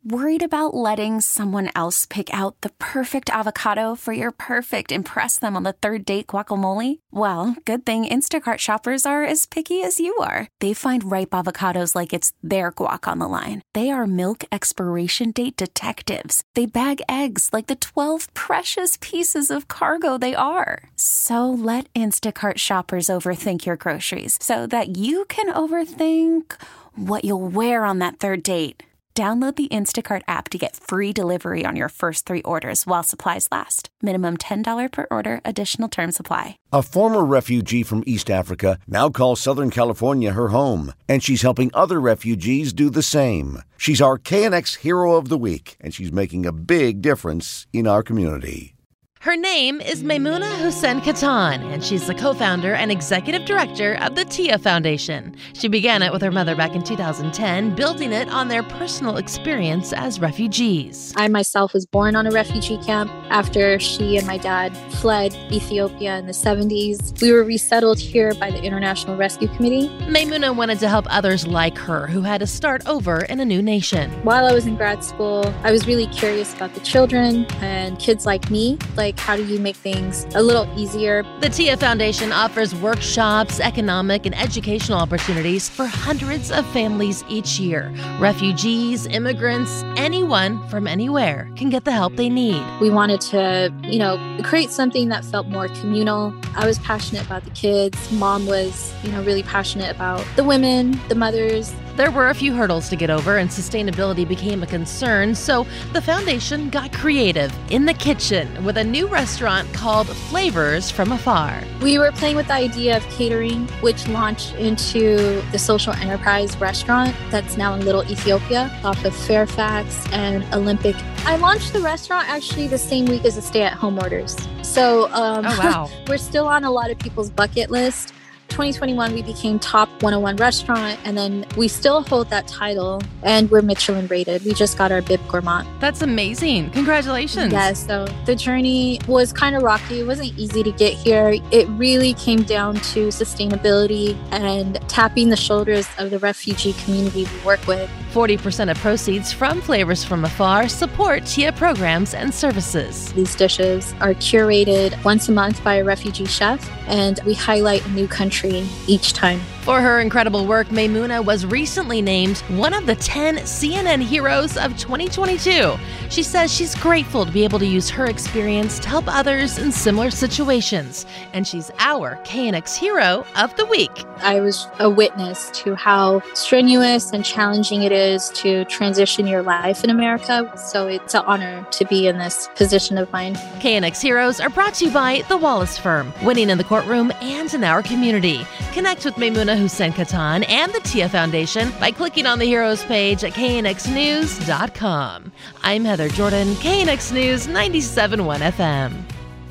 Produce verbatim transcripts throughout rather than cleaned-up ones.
Worried about letting someone else pick out the perfect avocado for your perfect impress them on the third date guacamole? Well, good thing Instacart shoppers are as picky as you are. They find ripe avocados like it's their guac on the line. They are milk expiration date detectives. They bag eggs like the twelve precious pieces of cargo they are. So let Instacart shoppers overthink your groceries so that you can overthink what you'll wear on that third date. Download the Instacart app to get free delivery on your first three orders while supplies last. Minimum ten dollars per order. Additional terms apply. A former refugee from East Africa now calls Southern California her home, and she's helping other refugees do the same. She's our K N X Hero of the Week, and she's making a big difference in our community. Her name is Maimouna Hussein Katan, and she's the co-founder and executive director of the Tia Foundation. She began it with her mother back in two thousand ten, building it on their personal experience as refugees. I myself was born on a refugee camp after she and my dad fled Ethiopia in the seventies. We were resettled here by the International Rescue Committee. Maimouna wanted to help others like her who had to start over in a new nation. While I was in grad school, I was really curious about the children and kids like me. Like, how do you make things a little easier? The Tia Foundation offers workshops, economic and educational opportunities for hundreds of families each year. Refugees, immigrants, anyone from anywhere can get the help they need. We wanted to, you know, create something that felt more communal. I was passionate about the kids. Mom was, you know, really passionate about the women, the mothers. There were a few hurdles to get over, and sustainability became a concern, so the foundation got creative in the kitchen with a new restaurant called Flavors from Afar. We were playing with the idea of catering, which launched into the social enterprise restaurant that's now in Little Ethiopia off of Fairfax and Olympic. I launched the restaurant actually the same week as the stay-at-home orders. So um, oh, wow. We're still on a lot of people's bucket list. twenty twenty-one, we became top one oh one restaurant, and then we still hold that title, and we're Michelin rated. We just got our Bib Gourmand. That's amazing. Congratulations. Yes, so the journey was kind of rocky. It wasn't easy to get here. It really came down to sustainability and tapping the shoulders of the refugee community we work with. forty percent of proceeds from Flavors from Afar support Tia programs and services. These dishes are curated once a month by a refugee chef, and we highlight a new country each time. For her incredible work, Maimouna was recently named one of the ten C N N Heroes of twenty twenty-two. She says she's grateful to be able to use her experience to help others in similar situations, and she's our K N X Hero of the Week. I was a witness to how strenuous and challenging it is to transition your life in America, so it's an honor to be in this position of mine. K N X Heroes are brought to you by The Wallace Firm, winning in the courtroom and in our community. Connect with Maimouna Hussein Katan and the Tia Foundation by clicking on the Heroes page at K N X news dot com. I'm Heather Jordan, K N X News ninety-seven point one F M.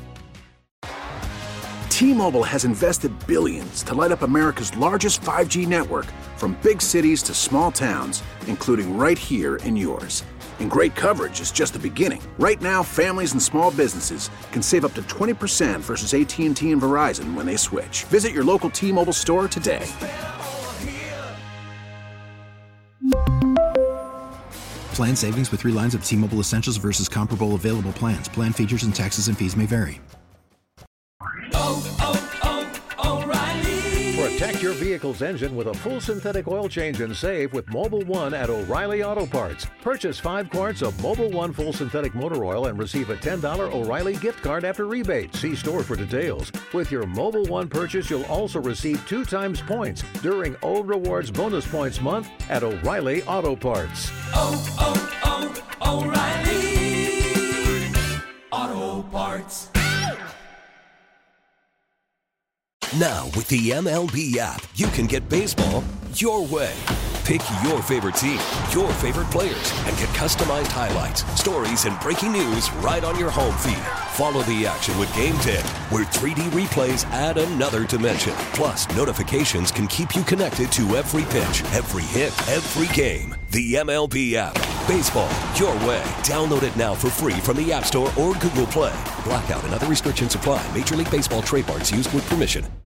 T-Mobile has invested billions to light up America's largest five G network, from big cities to small towns, including right here in yours. And great coverage is just the beginning. Right now, families and small businesses can save up to twenty percent versus A T and T and Verizon when they switch. Visit your local T-Mobile store today. Plan savings with three lines of T-Mobile Essentials versus comparable available plans. Plan features and taxes and fees may vary. Oh, oh, oh, O'Reilly. Protect your vehicle's engine with a full synthetic oil change and save with Mobil one at O'Reilly Auto Parts. Purchase five quarts of Mobil one full synthetic motor oil and receive a ten dollars O'Reilly gift card after rebate. See store for details. With your Mobil one purchase, you'll also receive two times points during O Rewards Bonus Points Month at O'Reilly Auto Parts. Oh, oh, oh, O'Reilly Auto Parts. Now, with the M L B app, you can get baseball your way. Pick your favorite team, your favorite players, and get customized highlights, stories, and breaking news right on your home feed. Follow the action with Game ten, where three D replays add another dimension. Plus, notifications can keep you connected to every pitch, every hit, every game. The M L B app. Baseball your way. Download it now for free from the App Store or Google Play. Blackout and other restrictions apply. Major League Baseball trademarks used with permission.